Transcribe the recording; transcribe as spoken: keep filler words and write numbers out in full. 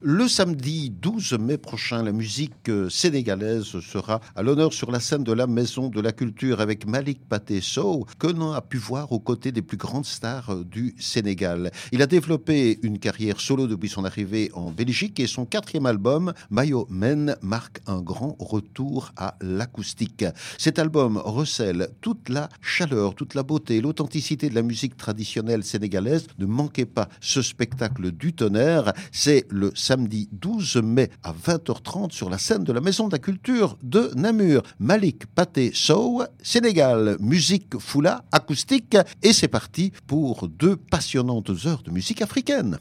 Le samedi douze mai prochain, la musique euh, sénégalaise sera à l'honneur sur la scène de la Maison de la Culture avec Malick Pathé Sow, que l'on a pu voir aux côtés des plus grandes stars euh, du Sénégal. Il a développé une carrière solo depuis son arrivée en Belgique et son quatrième album, Mayo Men, marque un grand retour à l'acoustique. Cet album recèle toute la chaleur, toute la beauté et l'authenticité de la musique traditionnelle sénégalaise. Ne manquez pas ce spectacle du tonnerre. C'est le samedi douze mai à vingt heures trente sur la scène de la Maison de la Culture de Namur. Malick Pathé Sow, Sénégal, musique foula, acoustique, et c'est parti pour deux passionnantes heures de musique africaine.